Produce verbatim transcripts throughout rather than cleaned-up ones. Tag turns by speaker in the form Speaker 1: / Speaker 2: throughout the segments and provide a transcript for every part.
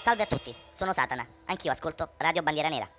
Speaker 1: Salve a tutti, sono Satana, anch'io ascolto Radio Bandiera Nera.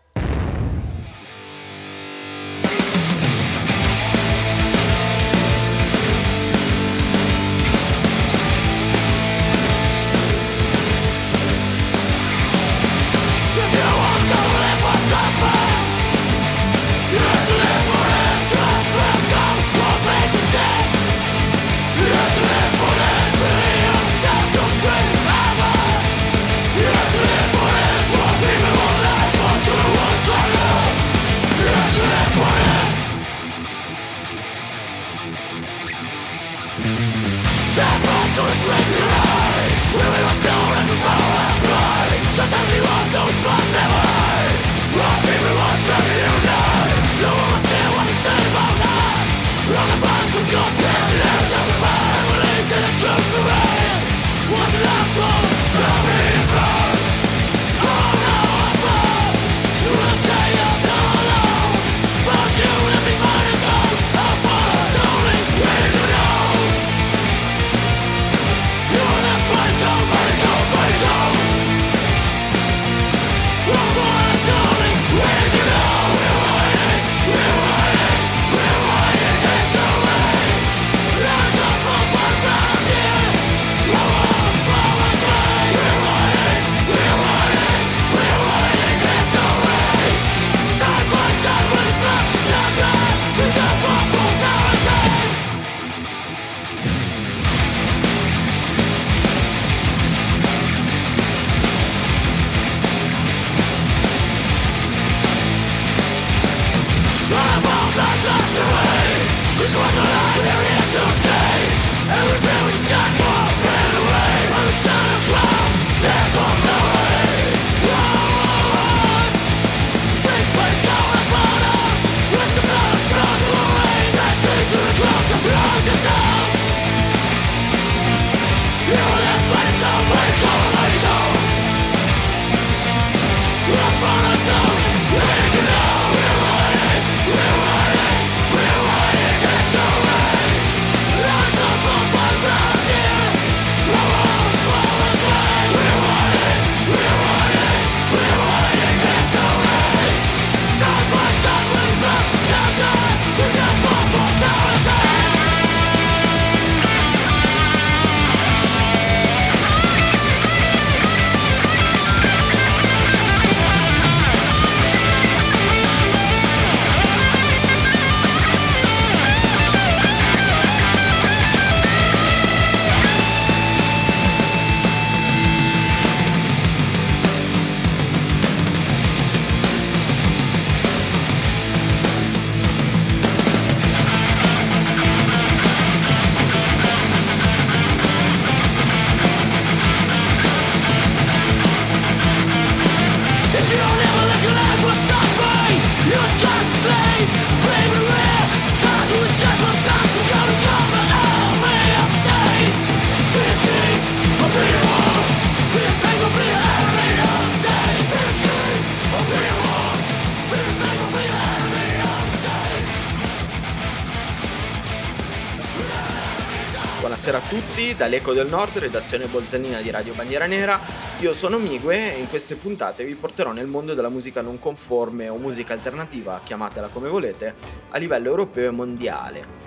Speaker 2: Buonasera a tutti, dall'Eco del Nord, redazione bolzanina di Radio Bandiera Nera. Io sono Migue e in queste puntate vi porterò nel mondo della musica non conforme o musica alternativa, chiamatela come volete, a livello europeo e mondiale.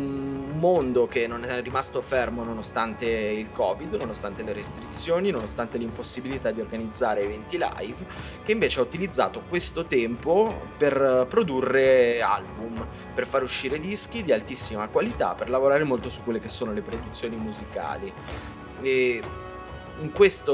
Speaker 2: Un mondo che non è rimasto fermo nonostante il Covid, nonostante le restrizioni, nonostante l'impossibilità di organizzare eventi live, che invece ha utilizzato questo tempo per produrre album, per far uscire dischi di altissima qualità, per lavorare molto su quelle che sono le produzioni musicali. E in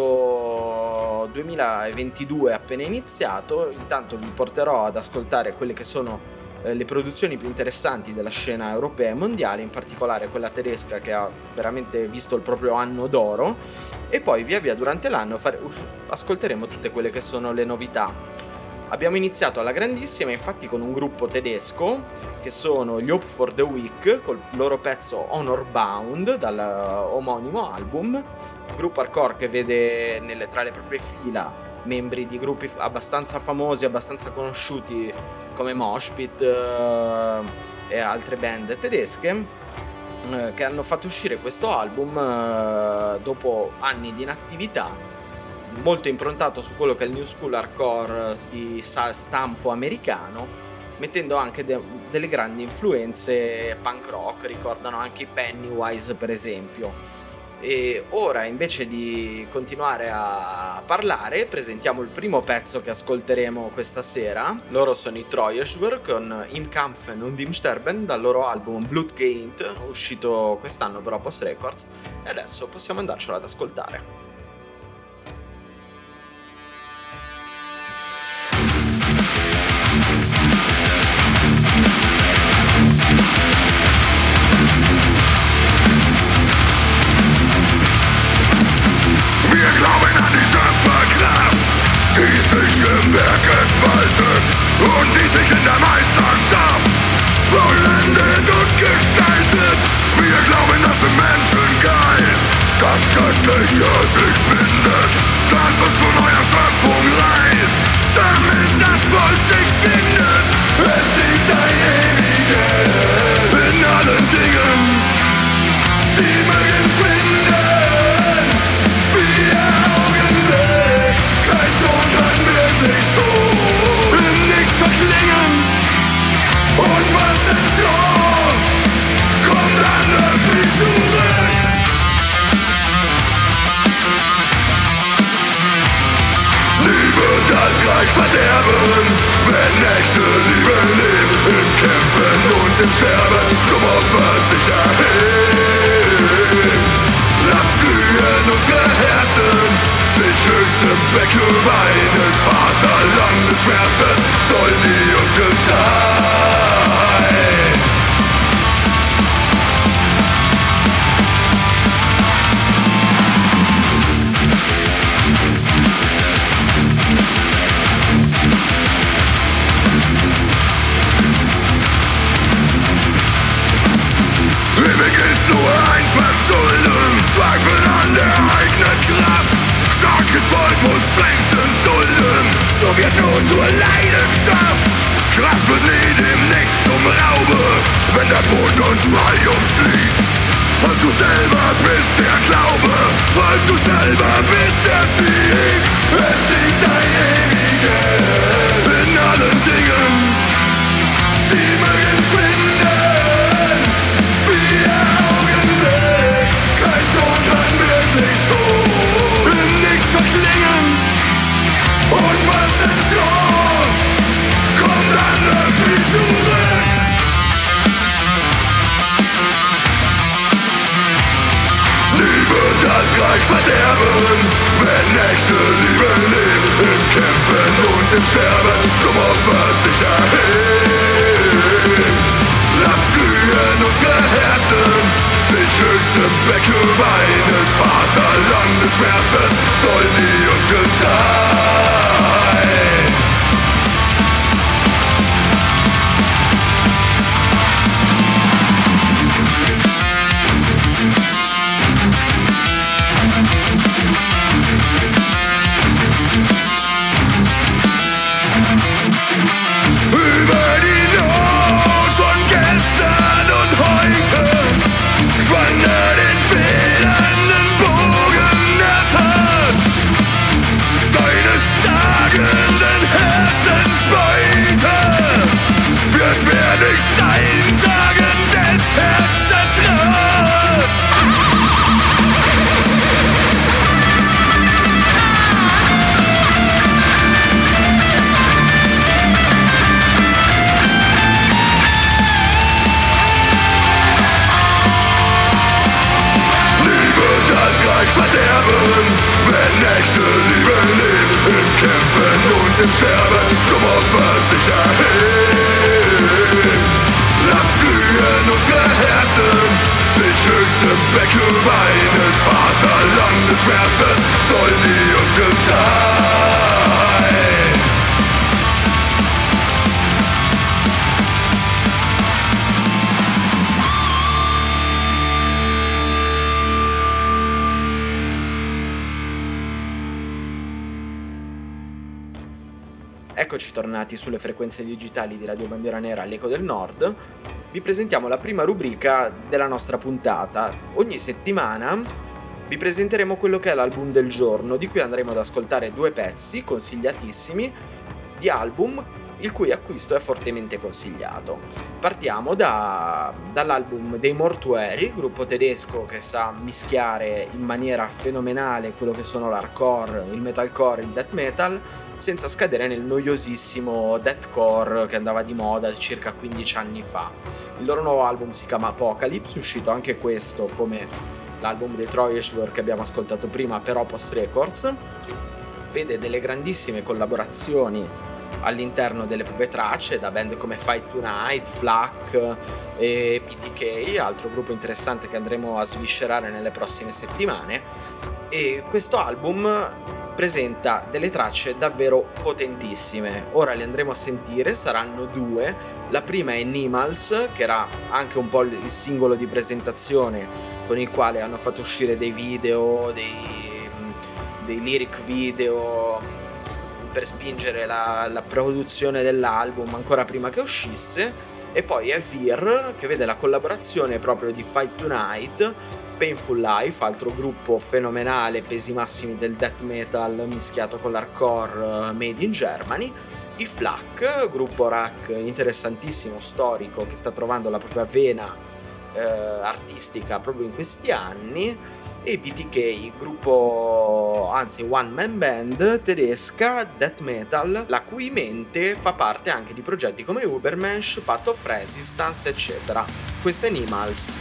Speaker 2: questo duemilaventidue appena iniziato, intanto vi porterò ad ascoltare quelle che sono le produzioni più interessanti della scena europea e mondiale, in particolare quella tedesca che ha veramente visto il proprio anno d'oro, e poi via via durante l'anno fare, ascolteremo tutte quelle che sono le novità. Abbiamo iniziato alla grandissima infatti con un gruppo tedesco che sono gli Hope for the Weak col loro pezzo Honor Bound dal omonimo album, gruppo hardcore che vede nelle, tra le proprie fila membri di gruppi abbastanza famosi, abbastanza conosciuti come Moshpit eh, e altre band tedesche eh, che hanno fatto uscire questo album eh, dopo anni di inattività, molto improntato su quello che è il new school hardcore di stampo americano, mettendo anche de- delle grandi influenze punk rock, ricordano anche i Pennywise per esempio. E ora, invece di continuare a parlare, presentiamo il primo pezzo che ascolteremo questa sera. Loro sono i Treueschwur con Im Kampfen und im Sterben dal loro album Blutgeint, uscito quest'anno per Opus Records, e adesso possiamo andarcelo ad ascoltare.
Speaker 3: Die sich im Werk entfaltet und die sich in der Meisterschaft vollendet und gestaltet. Wir glauben, dass im Menschengeist das Göttliche sich bindet, das uns von neuer Schöpfung reißt, damit das Volk sich findet. Es liegt ein Ewiges in allen Dingen, sie mögen schwinden wie der Augenblick. Kein Ton kann wirklich tun, im Nichts verklingen. Und was entfloh, kommt anders wie zurück. Nie wird das Reich verderben, wenn echte Liebe lebt, im Kämpfen und im Sterben zum Opfer sich erhebt. Lasst glühen unsere Herzen, sich höchstem Zwecke eines Vaterlandes Schmerzen soll nie unsere sein. Ewig ist nur ein Verschulden, Zweifel an der eigenen Kraft. Starkes Volk muss strengstens dulden, so wird Not zur Leidenschaft. Kraft wird nie dem Nichts zum Raube, wenn der Boden uns frei umschließt. Folg du selber bist der Glaube, folg du selber bist der Sieg. Es liegt ein Ewiges in allen Dingen, sie mögen schwinden wie der Augenblick. Kein Ton kann wirklich tun, im Nichts verklingen. Und was entfloh, kommt anders wie zurück. Nie wird das Reich verderben, wenn echte Liebe lebt, im Kämpfen und im Sterben zum Opfer sich erhebt. Lasst glühen unsere Herzen, sich höchstem Zwecke eines Vaterlandes Schmerzen soll nie unsere sein. Über die Not von gestern und heute spann er den fehlenden Bogen der Tat, seines sagenden Herzensbeute wird wer nicht sein sagendes Herz zertrat. Verderben, wenn echte Liebe lebt, im Kämpfen und im Sterben zum Opfer sich erhebt. Lasst glühen unsere Herzen, sich höchstem Zwecke eines Vaterlandes Schmerzen soll nie unsere sein.
Speaker 2: Eccoci tornati sulle frequenze digitali di Radio Bandiera Nera all'Eco del Nord. Vi presentiamo la prima rubrica della nostra puntata. Ogni settimana vi presenteremo quello che è l'album del giorno, di cui andremo ad ascoltare due pezzi consigliatissimi di album il cui acquisto è fortemente consigliato. Partiamo da, dall'album dei Mortuary, gruppo tedesco che sa mischiare in maniera fenomenale quello che sono l'hardcore, il metalcore, il death metal, senza scadere nel noiosissimo deathcore che andava di moda circa quindici anni fa. Il loro nuovo album si chiama Apocalypse, uscito anche questo come l'album dei Treuschwur che abbiamo ascoltato prima per Opus Records. Vede delle grandissime collaborazioni all'interno delle proprie tracce da band come Fight Tonight, Flak e P T K, altro gruppo interessante che andremo a sviscerare nelle prossime settimane. E questo album presenta delle tracce davvero potentissime. Ora le andremo a sentire, saranno due. La prima è Nimals, che era anche un po' il singolo di presentazione con il quale hanno fatto uscire dei video, dei, dei lyric video per spingere la, la produzione dell'album ancora prima che uscisse. E poi è Vir, che vede la collaborazione proprio di Fight Tonight, Painful Life, altro gruppo fenomenale, pesi massimi del death metal mischiato con l'hardcore made in Germany, i Flak, gruppo rock interessantissimo, storico, che sta trovando la propria vena eh, artistica proprio in questi anni, e i P T K, gruppo, anzi one man band tedesca death metal, la cui mente fa parte anche di progetti come Ubermensch, Path of Resistance eccetera. Questo è Nimals.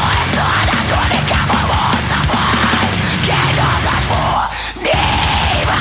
Speaker 4: Name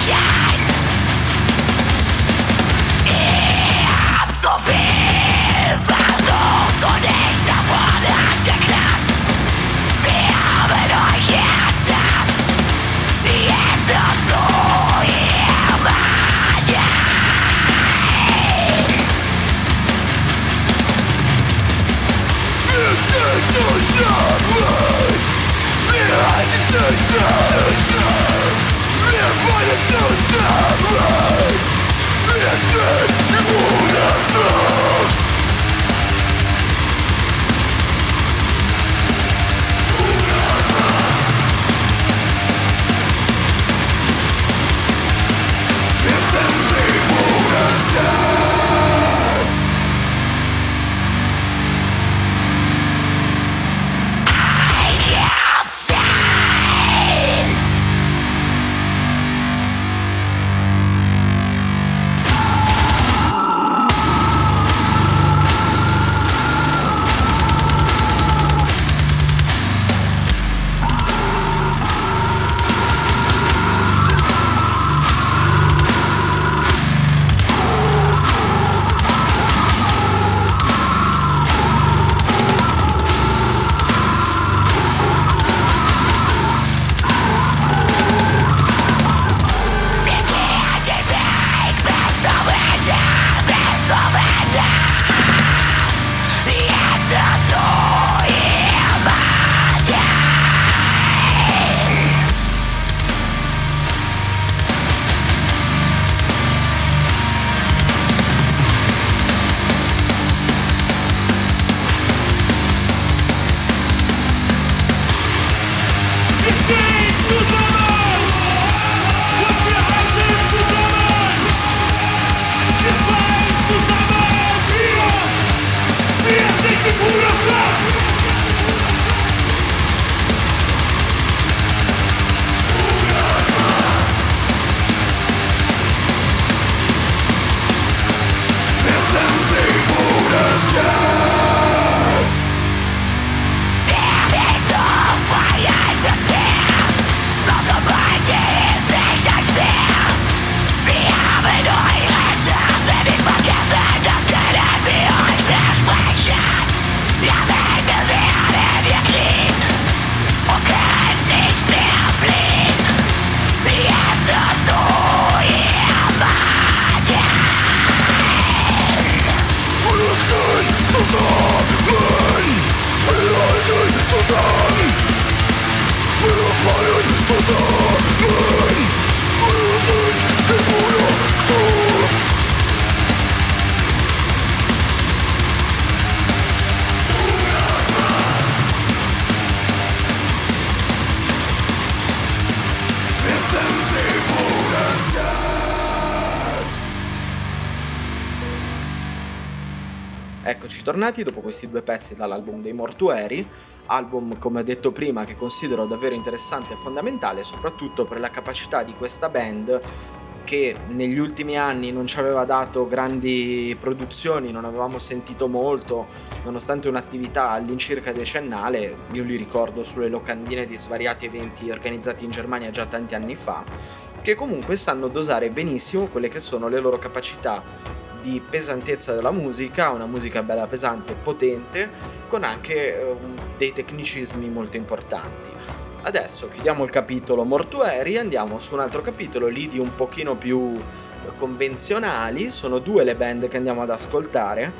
Speaker 2: Eccoci tornati dopo questi due pezzi dall'album dei Mortuary, album come ho detto prima che considero davvero interessante e fondamentale, soprattutto per la capacità di questa band che negli ultimi anni non ci aveva dato grandi produzioni, non avevamo sentito molto, nonostante un'attività all'incirca decennale. Io li ricordo sulle locandine di svariati eventi organizzati in Germania già tanti anni fa, che comunque sanno dosare benissimo quelle che sono le loro capacità di pesantezza della musica, una musica bella pesante, potente, con anche eh, dei tecnicismi molto importanti. Adesso chiudiamo il capitolo Mortuary e andiamo su un altro capitolo lì di un pochino più convenzionali. Sono due le band che andiamo ad ascoltare.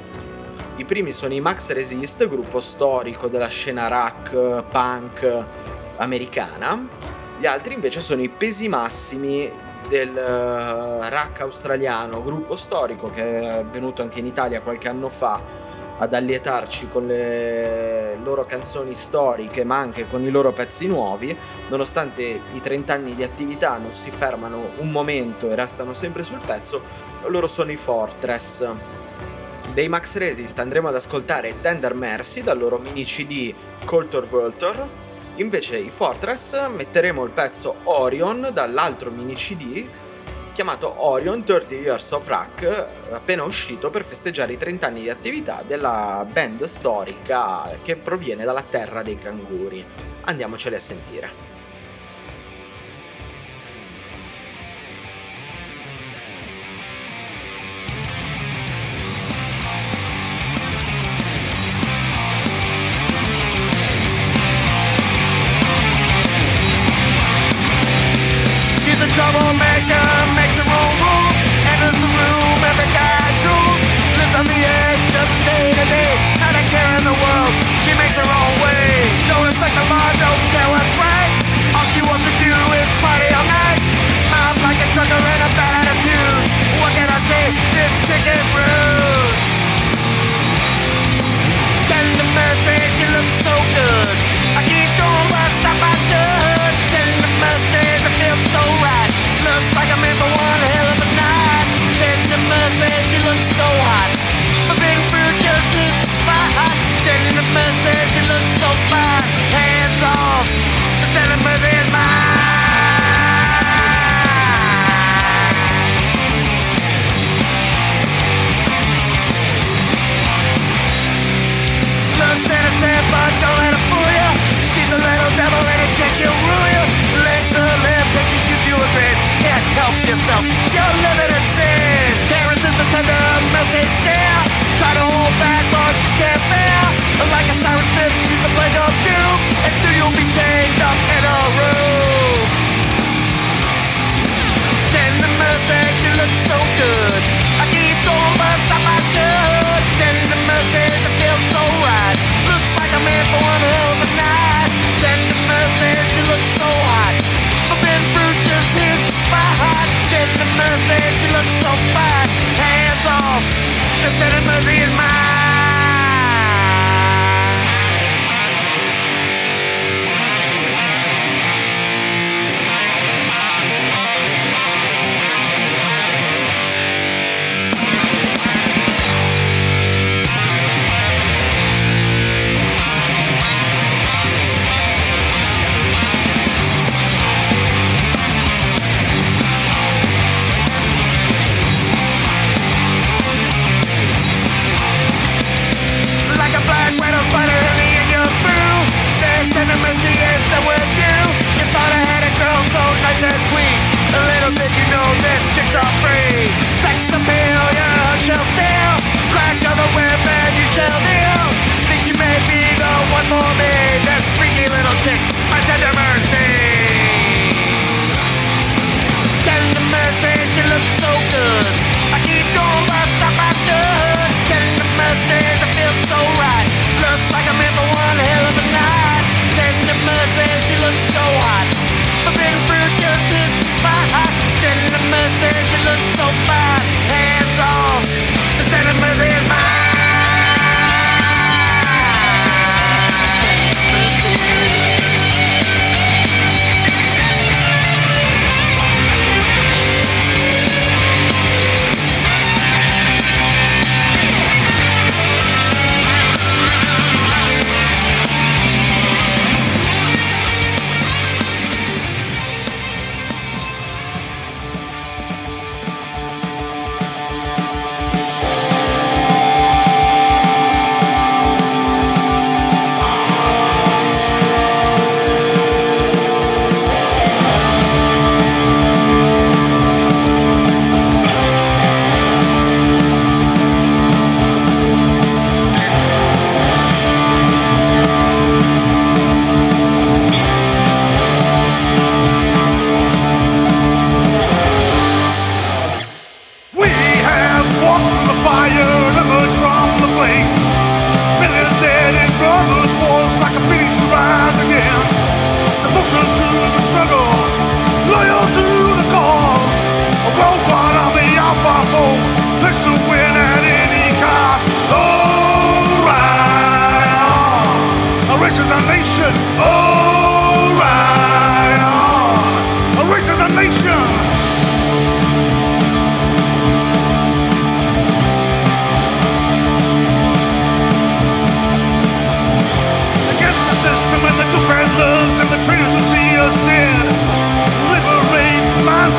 Speaker 2: I primi sono i Max Resist, gruppo storico della scena rock, punk americana. Gli altri invece sono i Pesi Massimi del uh, rock australiano, gruppo storico che è venuto anche in Italia qualche anno fa ad allietarci con le loro canzoni storiche ma anche con i loro pezzi nuovi. Nonostante i trenta anni di attività non si fermano un momento e restano sempre sul pezzo. Loro sono i Fortress. Dei Max Resist andremo ad ascoltare Tender Mercy dal loro mini C D Culture Vulture. Invece i Fortress metteremo il pezzo Orion dall'altro mini C D chiamato Orion thirty Years of Rock, appena uscito per festeggiare i trenta anni di attività della band storica che proviene dalla terra dei canguri. Andiamoceli a sentire.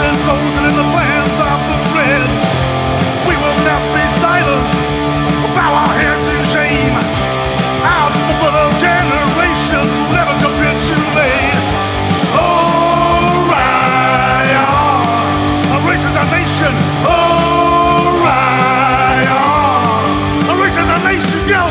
Speaker 3: their souls and in the plans of the bread. We will not be silent, bow our heads in shame. Ours is the blood of generations who never capitulate. Oh, right, oh, a race is a nation. Oh, right, oh, a race is a nation, yo.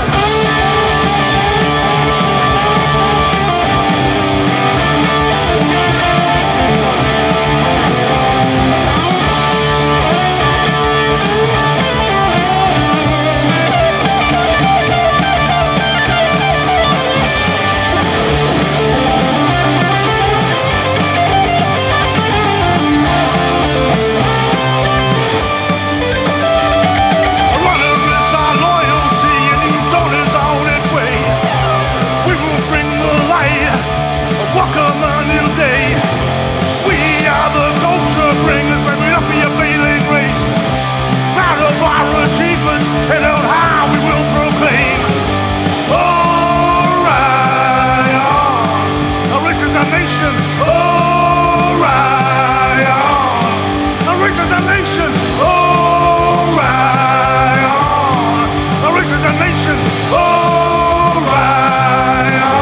Speaker 3: Welcome a new day. We are the culture bringers, may we not be a failing race. Proud of our achievements and on high we will proclaim. Alright, oh, a race is a nation. Alright, oh, a race is a nation. Alright, oh, a race is a nation. Alright, oh.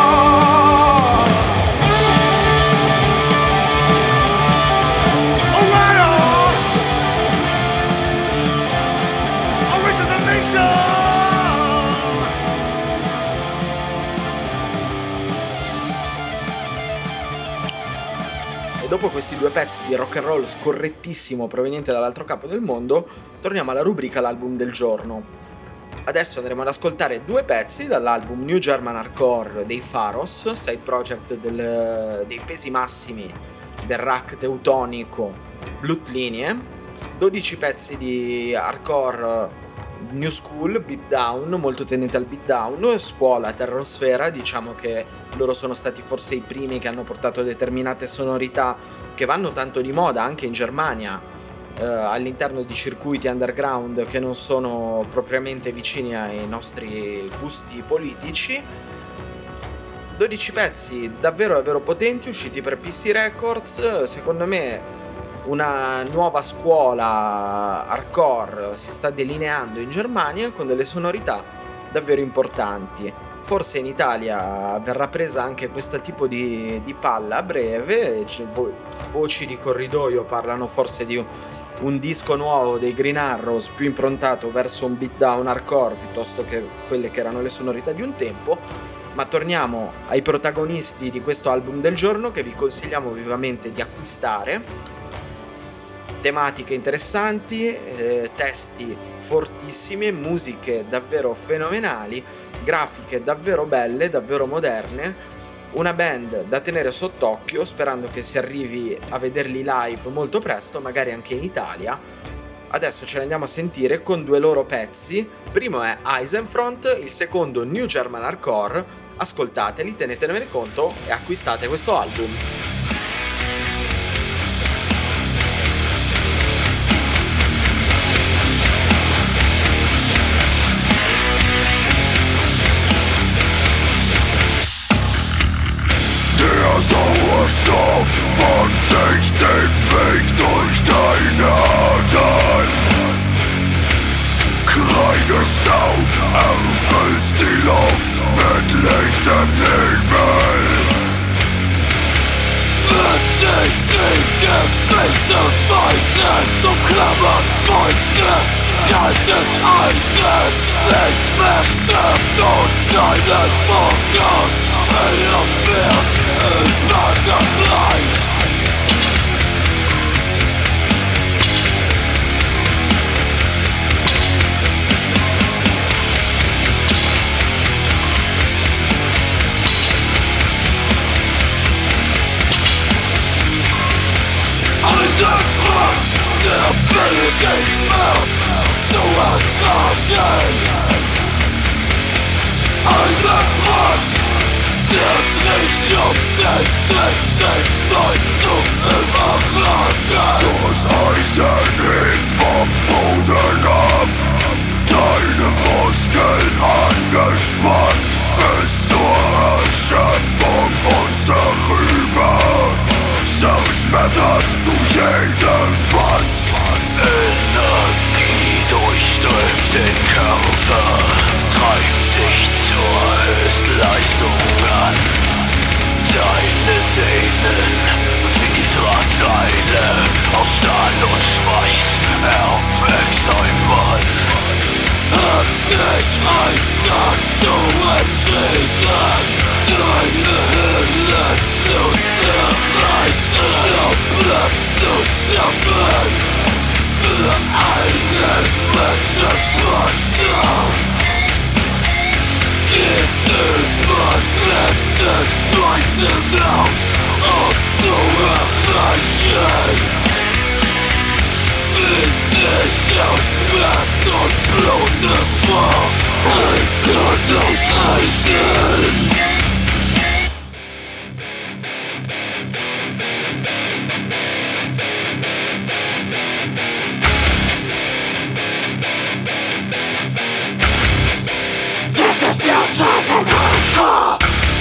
Speaker 2: E dopo questi due pezzi di rock and roll scorrettissimo proveniente dall'altro capo del mondo, torniamo alla rubrica l'album del giorno. Adesso andremo ad ascoltare due pezzi dall'album New German Hardcore dei Pharos, side project del, dei pesi massimi del rack teutonico Blutlinie, dodici pezzi di hardcore new school, beatdown, molto tendente al beatdown, scuola, terrosfera. Diciamo che loro sono stati forse i primi che hanno portato determinate sonorità che vanno tanto di moda anche in Germania, eh, all'interno di circuiti underground che non sono propriamente vicini ai nostri gusti politici. dodici pezzi davvero davvero potenti, usciti per P C Records. Secondo me una nuova scuola hardcore si sta delineando in Germania con delle sonorità davvero importanti. Forse in Italia verrà presa anche questo tipo di, di palla a breve. Vo- voci di corridoio parlano forse di un disco nuovo dei Green Arrows più improntato verso un beatdown hardcore piuttosto che quelle che erano le sonorità di un tempo. Ma torniamo ai protagonisti di questo album del giorno, che vi consigliamo vivamente di acquistare. Tematiche interessanti, eh, testi fortissimi, musiche davvero fenomenali, grafiche davvero belle, davvero moderne, una band da tenere sott'occhio, sperando che si arrivi a vederli live molto presto, magari anche in Italia. Adesso ce li andiamo a sentire con due loro pezzi. Il primo è Eisenfront, il secondo New German Hardcore. Ascoltateli, tenetene conto e acquistate questo album.
Speaker 3: Der Sauerstoff bahnt sich den Weg durch deine Adern. Kreidestaub erfüllt die Luft mit lichtem Nebel. Wird sich die Gefäße weiten, umklammert Fäuste, kaltes Eisen. Nichts mehr stirbt und deinen Fokus verlieren wirst über das Leid. Eisenfront, der billige Schmerz zu ertragen. Eisenfront, der Triumph des Instinkts neu zu überragen. Das Eisen hebt vom Boden ab, deine Muskeln angespannt, bis zur Erschöpfung uns darüber. Zerschneiden mehr, dass du jede Wand. Energie durchströmt den Körper, treibt dich zur Höchstleistung an. Deine Sehnen wie Drahtseile aus Stahl und Schweiß, erwächst ein Mann. Hast dich einst dazu entschieden, deine Hülle zu zerreißen, ihr Blatt zu schaffen für einen Menschenpanzer. Gehst über Grenzen weit hinaus, um zu erreichen, wie sich aus Schmerz und Blut hervor ein Gott aus Eisen. This is the German hardcore.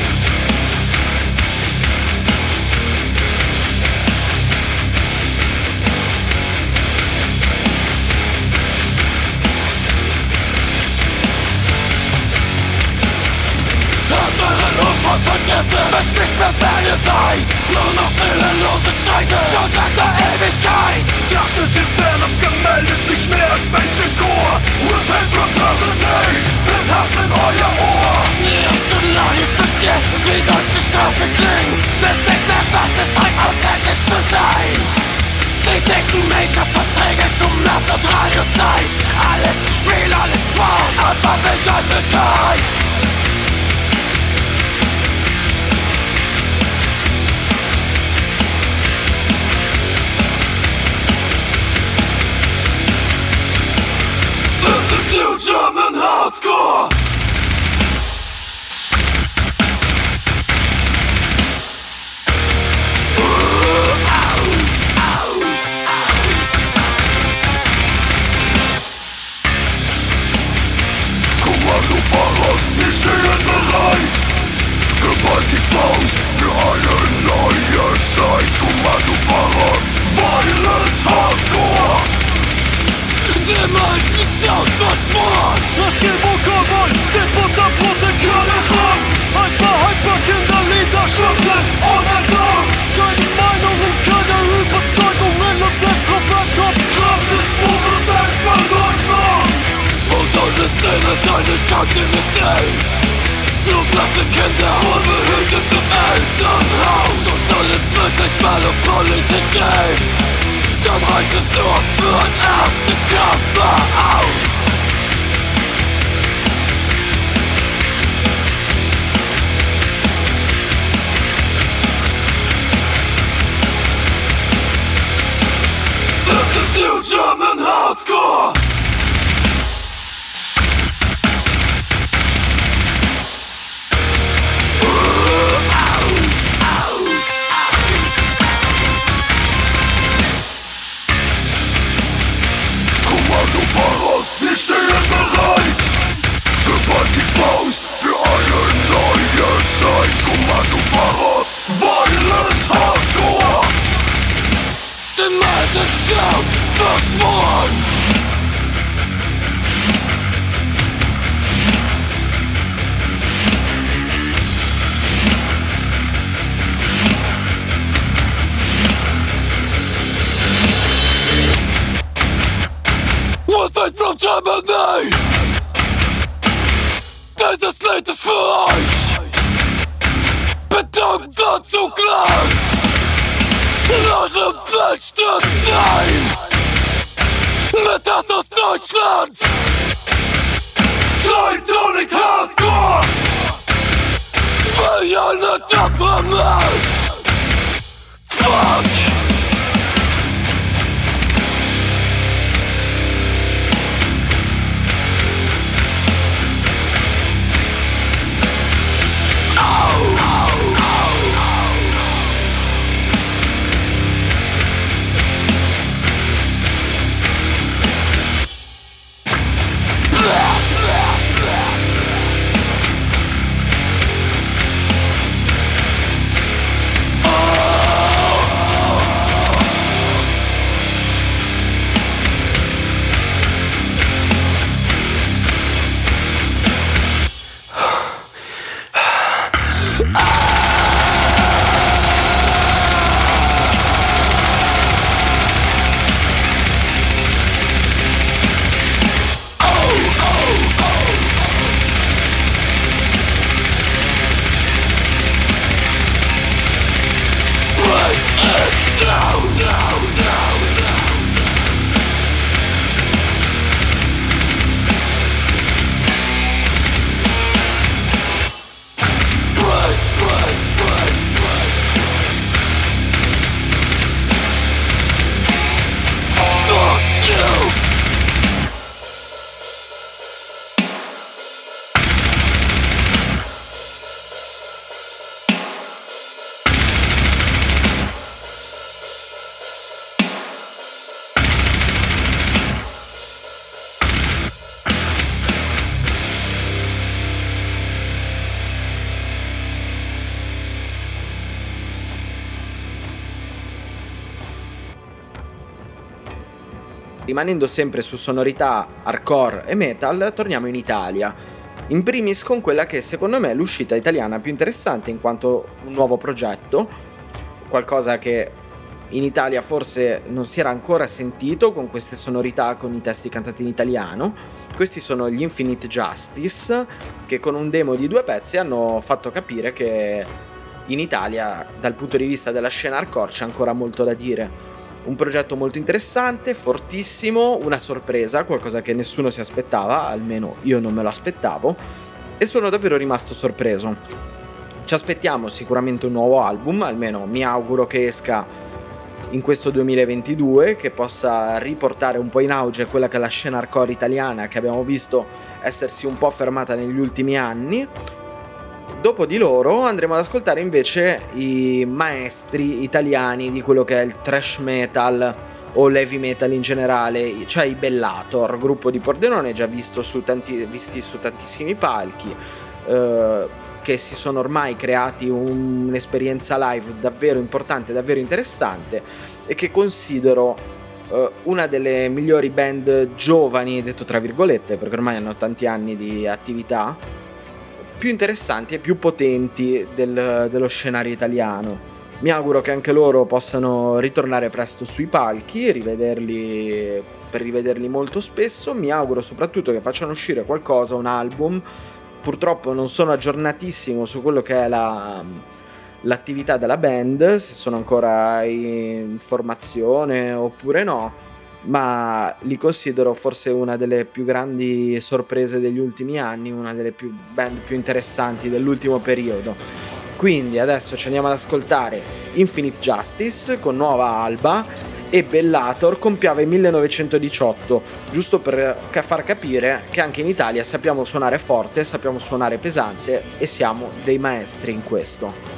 Speaker 3: Vergessen, was nicht mehr wer ihr seid. Nur noch seelenlose Scheiße, schon seit der Ewigkeit. Dachte, wir wären abgemeldet, nicht mehr als Menschenchor. Repent from Germany, mit Hass in euer Ohr. Ihr habt schon lange vergessen, wie deutsche Straße klingt. Wisst nicht mehr, was es heißt, authentisch zu sein. Die dicken Major-Verträge, Kommerz und Radiozeit. Alles Spiel, alles Spaß, aber will Eitelkeit. New German Hardcore. Kommandofahrer, wir stehen bereit. Geballt die Faust für eine neue Zeit. Kommandofahrer, Violent Hardcore. Dem alten Sound verschworen. Das Chemokarbon, den Butterbrote Kalifon. Ein paar Hyperkinderlieder schüsseln ohne Klang. Keine Meinung und keine Überzeugungen und letzter Verkopf. Kraft ist Mut und Selbstverleugnung. Wo soll es denn sein? Ich kann sie nicht sehen. Nur blasse Kinder, unbehütet im Elternhaus. So soll es wirklich mal um Politik gehen. Dann reicht es nur für ein Ärztekörper aus. Das ist New German Hardcore. Wir stehen bereit. Geballt die Faust für eine neue Zeit. Kommandofahrer, Violent Hardcore. Den alten Sound verschworen. What's from Germany? Dieses Lied ist für euch. Beton wird zu Glas. Eure Welt stürzt ein. Mit das aus Deutschland. Tritonic Hardcore. Für eine tapfere Mann. Fuck.
Speaker 2: Rimanendo sempre su sonorità hardcore e metal, torniamo in Italia. In primis con quella che secondo me è l'uscita italiana più interessante in quanto un nuovo progetto, qualcosa che in Italia forse non si era ancora sentito con queste sonorità, con i testi cantati in italiano. Questi sono gli Infinite Justice, che con un demo di due pezzi hanno fatto capire che in Italia, dal punto di vista della scena hardcore, c'è ancora molto da dire. Un progetto molto interessante, fortissimo, una sorpresa, qualcosa che nessuno si aspettava, almeno io non me lo aspettavo, e sono davvero rimasto sorpreso. Ci aspettiamo sicuramente un nuovo album, almeno mi auguro che esca in questo duemilaventidue, che possa riportare un po' in auge quella che è la scena hardcore italiana, che abbiamo visto essersi un po' fermata negli ultimi anni. Dopo di loro andremo ad ascoltare invece i maestri italiani di quello che è il thrash metal o l'heavy metal in generale, cioè i Bellator, gruppo di Pordenone già visto su tanti, visti su tantissimi palchi, eh, che si sono ormai creati un, un'esperienza live davvero importante, davvero interessante, e che considero eh, una delle migliori band giovani, detto tra virgolette, perché ormai hanno tanti anni di attività, più interessanti e più potenti del, dello scenario italiano. Mi auguro che anche loro possano ritornare presto sui palchi, rivederli, per rivederli molto spesso. Mi auguro soprattutto che facciano uscire qualcosa, un album. Purtroppo non sono aggiornatissimo su quello che è la, l'attività della band, se sono ancora in formazione oppure no, ma li considero forse una delle più grandi sorprese degli ultimi anni, una delle più band più interessanti dell'ultimo periodo. Quindi adesso ci andiamo ad ascoltare Infinite Justice con Nuova Alba e Bellator con Piave millenovecentodiciotto, giusto per far capire che anche in Italia sappiamo suonare forte, sappiamo suonare pesante e siamo dei maestri in questo.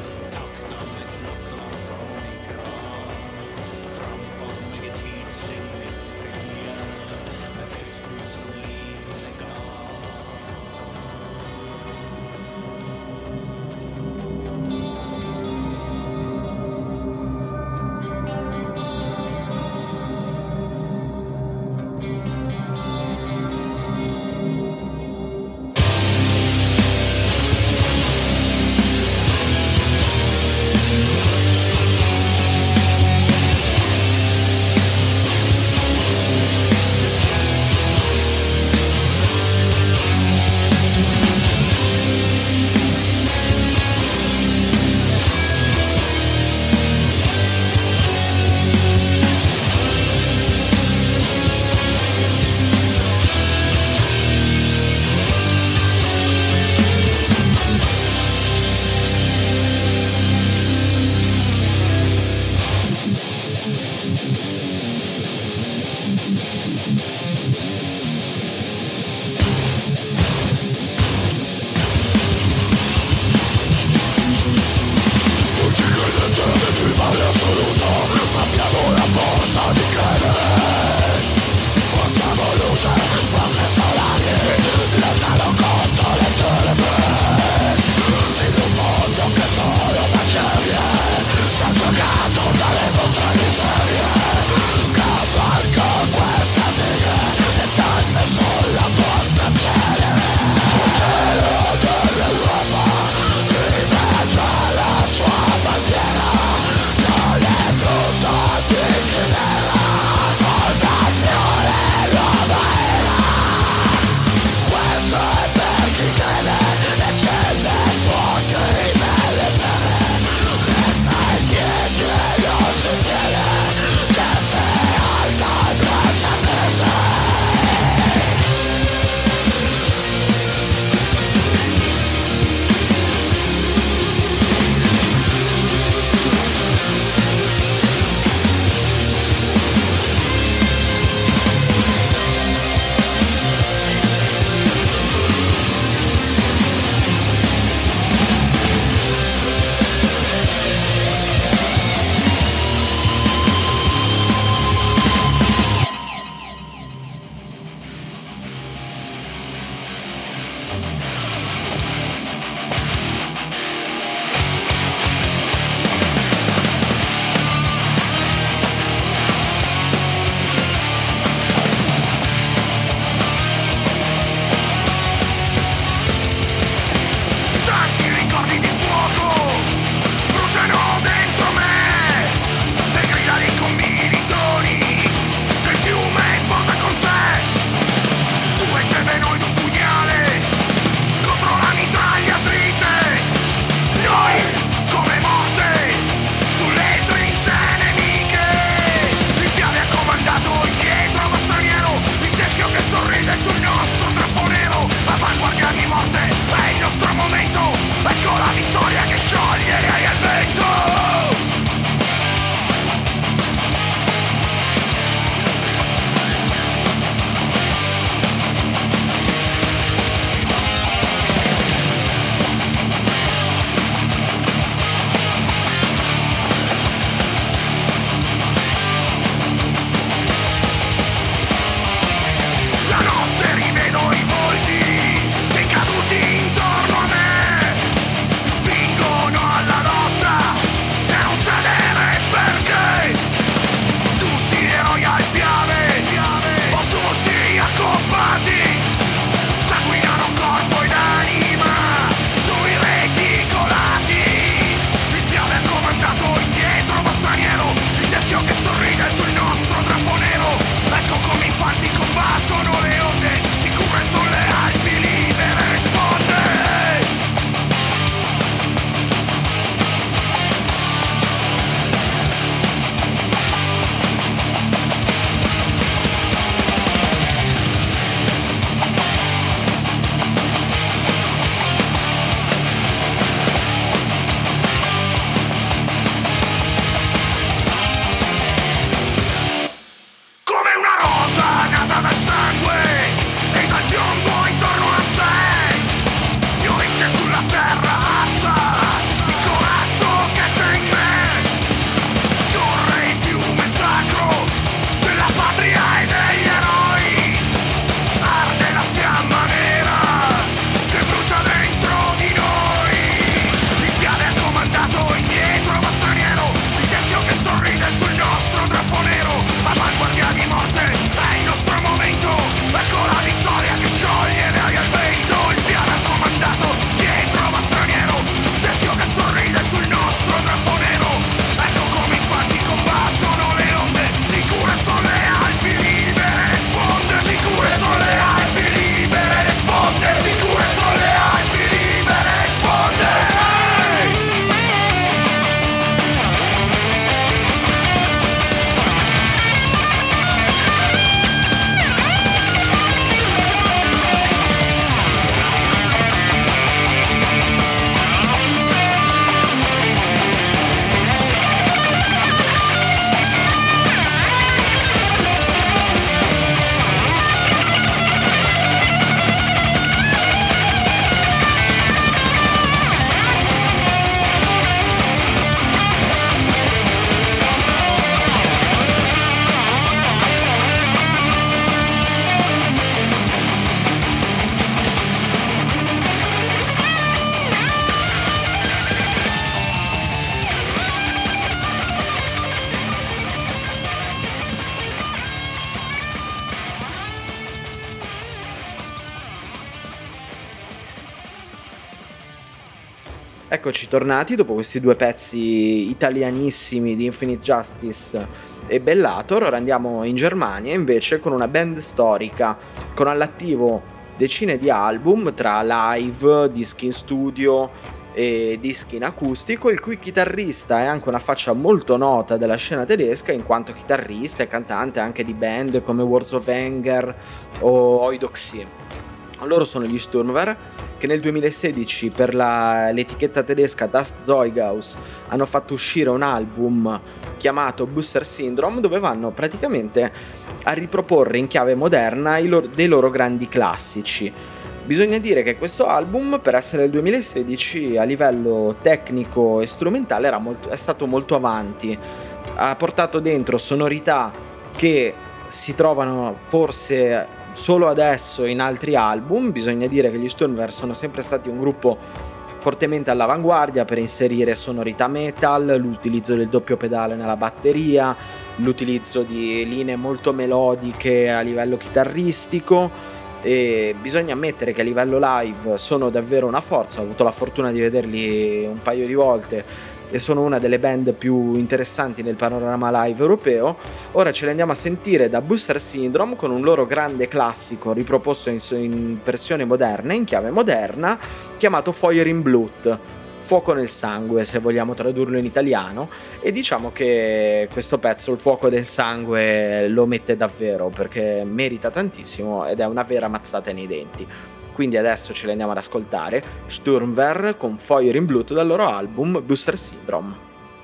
Speaker 2: Eccoci tornati dopo questi due pezzi italianissimi di Infinite Justice e Bellator. Ora andiamo in Germania invece con una band storica con all'attivo decine di album tra live, dischi in studio e dischi in acustico, il cui chitarrista è anche una faccia molto nota della scena tedesca in quanto chitarrista e cantante anche di band come Wars of Anger o Eudoxie. Loro sono gli Sturmwehr, che nel duemilasedici per la, l'etichetta tedesca Das Zeughaus hanno fatto uscire un album chiamato Booster Syndrome, dove vanno praticamente a riproporre in chiave moderna i loro, dei loro grandi classici. Bisogna dire che questo album, per essere del duemilasedici, a livello tecnico e strumentale era molto, è stato molto avanti. Ha portato dentro sonorità che si trovano forse solo adesso in altri album. Bisogna dire che gli Sturmwehr sono sempre stati un gruppo fortemente all'avanguardia per inserire sonorità metal, l'utilizzo del doppio pedale nella batteria, l'utilizzo di linee molto melodiche a livello chitarristico, e bisogna ammettere che a livello live sono davvero una forza. Ho avuto la fortuna di vederli un paio di volte e sono una delle band più interessanti nel panorama live europeo. Ora ce le andiamo a sentire da Booster Syndrome con un loro grande classico riproposto in, in versione moderna, in chiave moderna, chiamato Feuer im Blut, fuoco nel sangue se vogliamo tradurlo in italiano, e diciamo che questo pezzo, il fuoco del sangue, lo mette davvero perché merita tantissimo ed è una vera mazzata nei denti. Quindi adesso ce le andiamo ad ascoltare, Sturmwehr con Feuer im Blut dal loro album Booster Syndrome.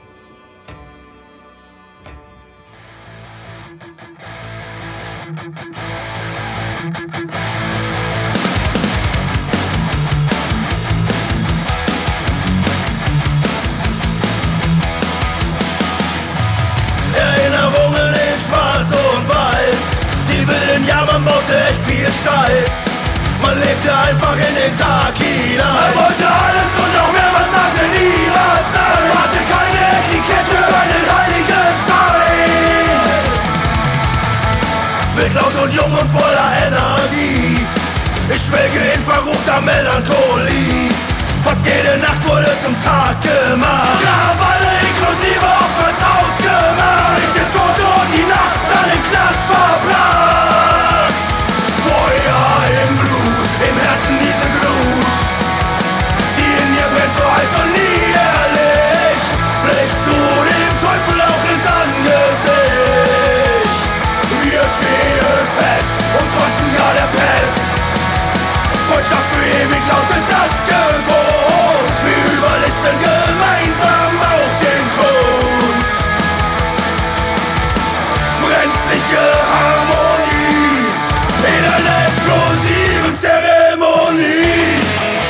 Speaker 3: Erinnerungen in schwarz und weiß, die wilden Jammern baute echt viel Scheiß. Man lebte einfach in den Tag hinein. Man wollte alles und noch mehr, man sagte niemals nein. Man hatte keine Etikette, keinen heiligen Schein. Wild, laut und jung und voller Energie. Ich schwelge in verruchter Melancholie. Fast jede Nacht wurde zum Tag gemacht. Krawalle inklusive oftmals ausgemacht. Ich ist tot und die Nacht dann im Knast verbracht. Feuer im Blut, im Herzen diese Glut, die in mir brennt so heiß und nie erlischt. Blickst du dem Teufel auch ins Angesicht? Wir stehen fest und trotzen gar der Pest. Freundschaft für ewig lautet das Gebot. Wir überlisten gemeinsam auch den Tod. Brenzliche Harmonie in einer explosiven Zeremonie.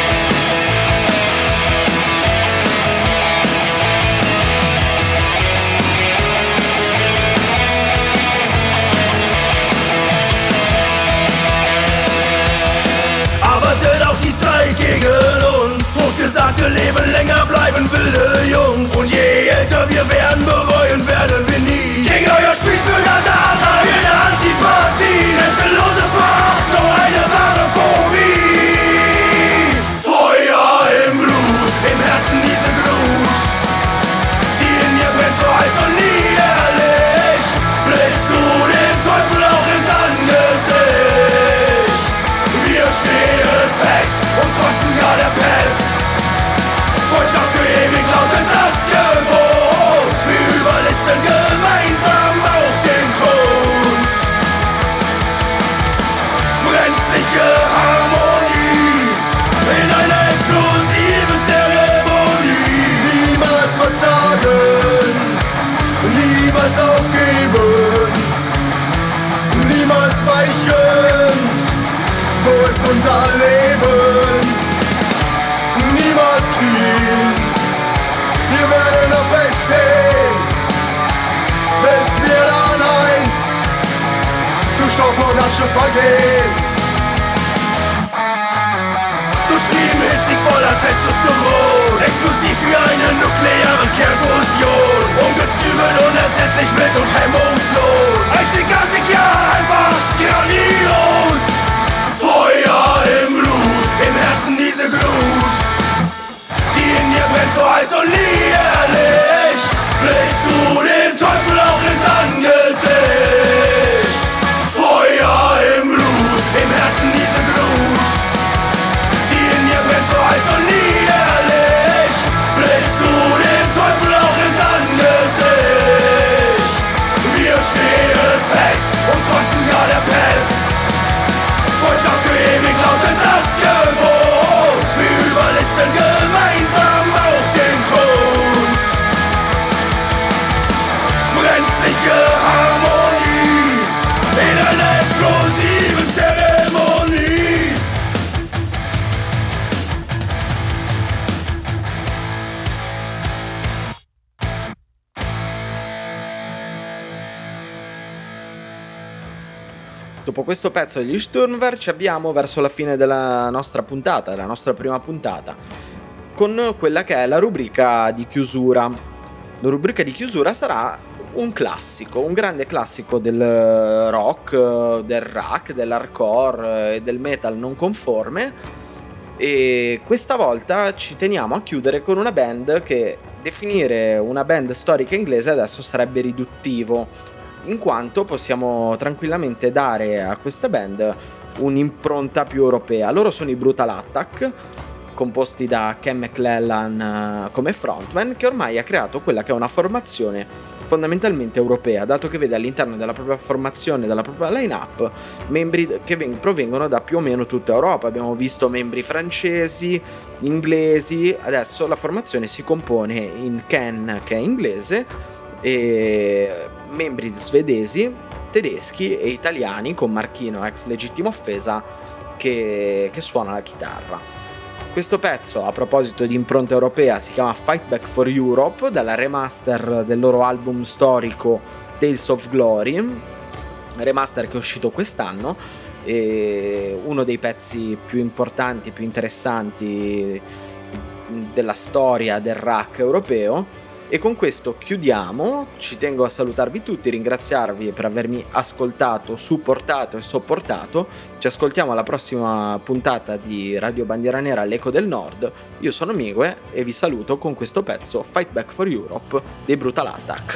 Speaker 3: Arbeitet auch die Zeit gegen uns. Totgesagte leben länger, bleiben wilde Jungs. Und je älter wir werden, bereuen werden wir nie. Gegen euer Spießbürger-Dasein, jede Antipathie, grenzenlose Verachtung, eine wahre Phobie. Feuer im Blut, im Herzen diese Glut, die in mir brennt so heiß und nie erlischt. Blickst du dem Teufel auch ins Angesicht? Wir stehen fest und trotzen gar der Pest. Freundschaft für ewig lautet das Gebot. Wir überlisten gemeinsam auch den Tod. Brenzliche Harmonie in einer explosiven Zeremonie. Niemals verzagen, niemals aufgeben, niemals weichen. So ist unser Leben. Niemals knien, wir werden aufrecht stehen, bis wir dann einst zu Staub und Asche vergehen. Durchtrieben, hitzig, voller Testosteron, explosiv wie eine nukleare Kernfusion, ungezügelt, unersättlich, wild und hemmungslos, einzigartig, ja, einfach grandios. Feuer im Blut, im Herzen diese Glut, die in dir brennt.
Speaker 2: Dopo questo pezzo degli Sturmwehr ci abbiamo verso la fine della nostra puntata, della nostra prima puntata, con quella che è la rubrica di chiusura. La rubrica di chiusura sarà un classico, un grande classico del rock, del rock, dell'hardcore e del metal non conforme, e questa volta ci teniamo a chiudere con una band che definire una band storica inglese adesso sarebbe riduttivo, in quanto possiamo tranquillamente dare a questa band un'impronta più europea. Loro sono i Brutal Attack, composti da Ken McClellan come frontman, che ormai ha creato quella che è una formazione fondamentalmente europea, dato che vede all'interno della propria formazione, della propria line-up, membri che ven- provengono da più o meno tutta Europa. Abbiamo visto membri francesi, inglesi, adesso la formazione si compone in Ken, che è inglese, e membri svedesi, tedeschi e italiani, con Marchino, ex Legittima Offesa, che, che suona la chitarra. Questo pezzo, a proposito di impronta europea, si chiama Fight Back for Europe, dalla remaster del loro album storico Tales of Glory, remaster che è uscito quest'anno, e uno dei pezzi più importanti, più interessanti della storia del rock europeo. E con questo chiudiamo. Ci tengo a salutarvi tutti, ringraziarvi per avermi ascoltato, supportato e sopportato. Ci ascoltiamo alla prossima puntata di Radio Bandiera Nera, l'Eco del Nord. Io sono Migue e vi saluto con questo pezzo Fight Back for Europe dei Brutal Attack.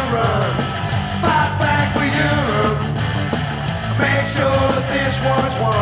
Speaker 3: Make sure that this was one.